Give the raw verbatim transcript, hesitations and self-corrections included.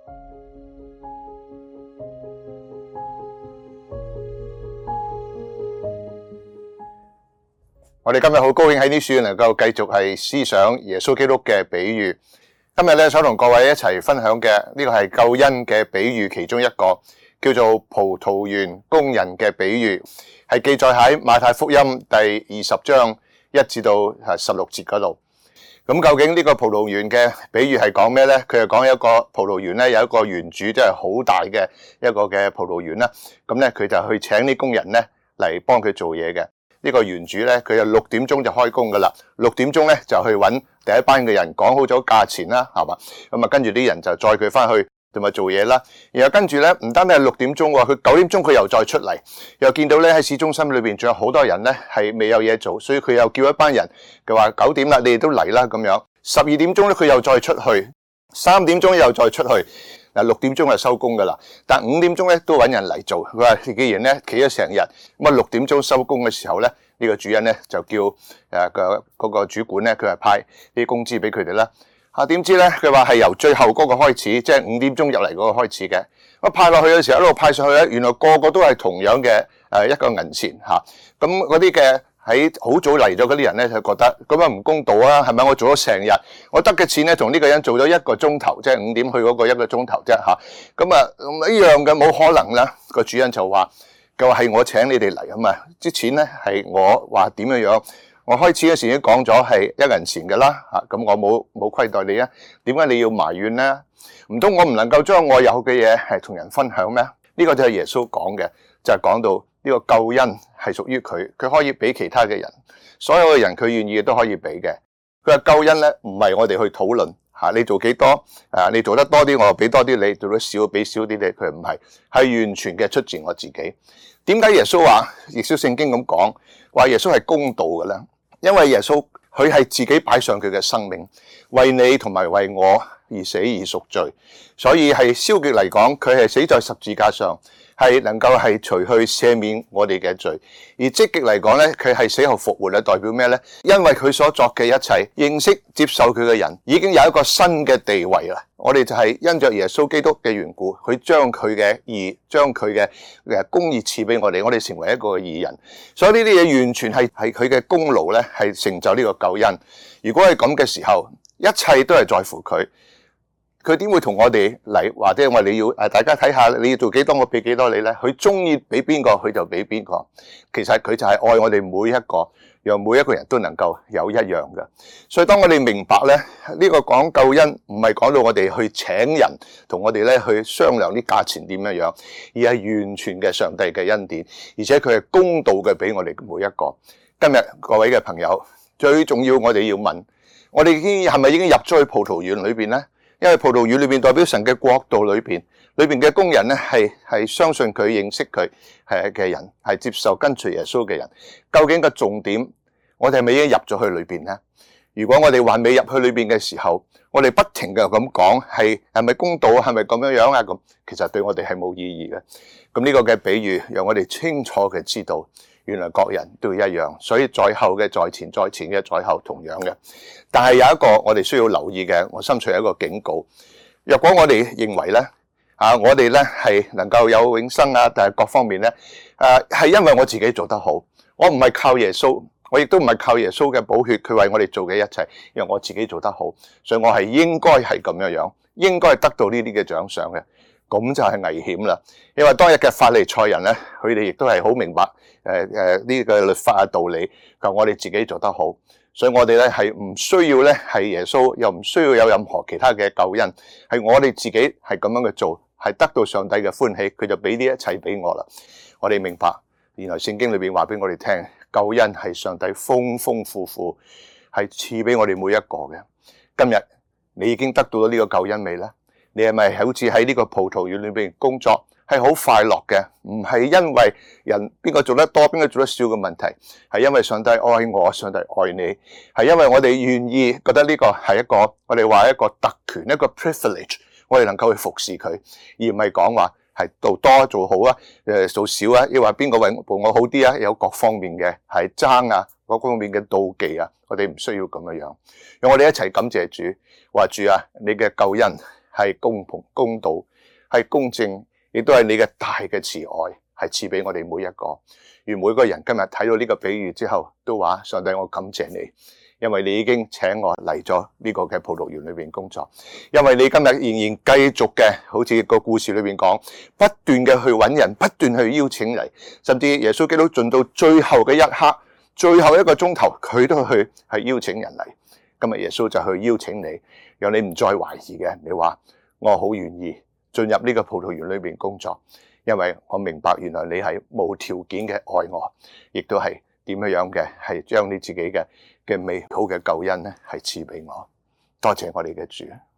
我哋今日好高興喺呢處能夠繼續係思想耶穌基督嘅比喻。今日咧想同各位一齊分享嘅呢個係救恩嘅比喻，其中一個叫做葡萄園工人嘅比喻，係記載喺馬太福音第二十章一至到十六節嗰度。咁究竟呢個葡萄園嘅比喻係講咩呢？佢係講一個葡萄園咧，有一個園主，即係好大嘅一個嘅葡萄園啦。咁咧佢就去請啲工人咧嚟幫佢做嘢嘅。呢個園主咧，佢就六點鐘就開工噶啦，六點鐘咧就去揾第一班嘅人講好咗價錢啦，係嘛？咁啊跟住啲人就載佢翻去同埋做嘢啦。然後跟住咧唔單止係六點鐘喎，佢九點鐘佢又再出嚟，又見到咧喺市中心裏邊仲有好多人咧係未有嘢做，所以佢又叫一班人，佢話九點啦，你哋都嚟啦咁樣。十二點鐘咧佢又再出去，三點鐘又再出去。嗱，六點鐘就收工噶啦，但五點鐘咧都揾人嚟做。佢話既然咧企咗成日，咁啊六點鐘收工嘅時候咧，呢個主人咧就叫誒個嗰個主管咧，佢係派啲工資俾佢哋啦。啊，點知咧佢話係由最後嗰個開始，即係五點鐘入嚟嗰個開始嘅。咁派落去嘅時候一路派上去咧，原來個個都係同樣嘅誒一個銀錢嚇。咁嗰啲嘅喺好早嚟咗嗰啲人咧，就覺得咁樣唔公道啊！係咪我做咗成日，我得嘅錢咧，同呢個人做咗一個鐘頭，即係五點去嗰個一個鐘頭啫嚇。咁啊一樣嘅冇可能啦。個主人就話：佢話係我請你哋嚟啊嘛，啲錢咧係我話點樣樣。我開始嘅時已經講咗係一銀錢㗎啦嚇，咁我冇冇虧待你啊？點解你要埋怨咧？唔通我唔能夠將我有嘅嘢係同人分享咩？呢個就係耶穌講嘅，就係講到呢個救恩係屬於佢，佢可以俾其他嘅人，所有嘅人佢願意嘅都可以俾嘅。佢話救恩咧唔係我哋去討論嚇，你做幾多啊？你做得多啲，我就俾多啲你；做得少，俾少啲你。佢唔係，係完全嘅出自我自己。點解耶穌話耶穌聖經咁講話耶穌係公道嘅咧？因為耶穌佢係自己擺上佢嘅生命，為你同埋為我而死而贖罪，所以係消極嚟講，佢係死在十字架上，係能夠係除去赦免我哋嘅罪。而積極嚟講咧，佢係死後復活咧，代表咩咧？因為佢所作嘅一切，認識接受佢嘅人已經有一個新嘅地位啦。我哋就係因着耶穌基督嘅緣故，佢將佢嘅義，將佢嘅誒公義賜俾我哋，我哋成為一個義人。所以呢啲嘢完全係係佢嘅功勞咧，係成就呢個救恩。如果係咁嘅時候，一切都係在乎佢。佢點會同我哋嚟或者話你要誒大家睇下你要做幾多我俾幾多你咧？佢中意俾邊個佢就俾邊個。其實佢就係愛我哋每一個，讓每一個人都能夠有一樣嘅。所以當我哋明白咧，呢個講救恩唔係講到我哋去請人同我哋咧去商量啲價錢點樣樣，而係完全嘅上帝嘅恩典，而且佢係公道嘅俾我哋每一個。今日各位嘅朋友，最重要我哋要問，我哋已經係咪已經入咗去葡萄園裏邊咧？因為葡萄園裏邊代表神嘅國度裏邊，裏邊嘅工人咧係係相信佢、認識佢係嘅人，係接受跟隨耶穌嘅人。究竟個重點，我哋係咪已經入咗去裏邊咧？如果我哋還未入去裏邊嘅時候，我哋不停嘅咁講，係係咪公道啊？係咪咁樣樣啊？咁其實對我哋係冇意義嘅。咁呢個嘅比喻，讓我哋清楚嘅知道。原來各人都一樣，所以在後嘅在前，在前嘅在後同樣嘅。但係有一個我哋需要留意嘅，我心存一個警告。若果我哋認為咧，啊我哋咧係能夠有永生啊，但係各方面咧，誒係因為我自己做得好，我唔係靠耶穌，我亦都唔係靠耶穌嘅寶血，佢為我哋做嘅一切，因為我自己做得好，所以我係應該係咁樣樣，應該係得到呢啲嘅獎賞嘅。咁就係危險啦，因為當日嘅法利賽人咧，佢哋亦都係好明白誒誒呢個律法嘅道理，求我哋自己做得好，所以我哋咧係唔需要咧係耶穌，又唔需要有任何其他嘅救恩，係我哋自己係咁樣去做，係得到上帝嘅歡喜，佢就俾呢一切俾我啦。我哋明白，原來聖經裏邊話俾我哋聽，救恩係上帝豐豐富富係賜俾我哋每一個嘅。今日你已經得到咗呢個救恩未咧？你係咪好似喺呢個葡萄園裏邊工作係好快樂嘅？唔係因為人邊個做得多邊個做得少嘅問題，係因為上帝愛我，上帝愛你，係因為我哋願意覺得呢個係一個我哋話一個特權，一個 privilege， 我哋能夠去服侍佢，而唔係講話係做多做好啊，誒做少啊，抑或邊個為我好啲啊？有各方面嘅係爭啊，各方面嘅妒忌啊，我哋唔需要咁樣樣。讓我哋一齊感謝主，話主啊，你嘅救恩係公平公道，係公正，亦都係你嘅大嘅慈愛，係賜俾我哋每一個。願每個人今日睇到呢個比喻之後，都話上帝，我感謝你，因為你已經請我嚟咗呢個嘅葡萄園裏邊工作，因為你今日仍然繼續嘅，好似個故事裏邊講，不斷嘅去揾人，不斷去邀請嚟，甚至耶穌基督盡到最後嘅一刻，最後一個鐘頭，佢都去係邀請人嚟。今日耶穌就去邀請你，讓你唔再懷疑嘅，你話我好願意進入呢個葡萄園裏邊工作，因為我明白原來你係無條件嘅愛我，亦都係點樣樣嘅係將你自己嘅嘅美好嘅救恩咧係賜俾我。多謝我哋嘅主。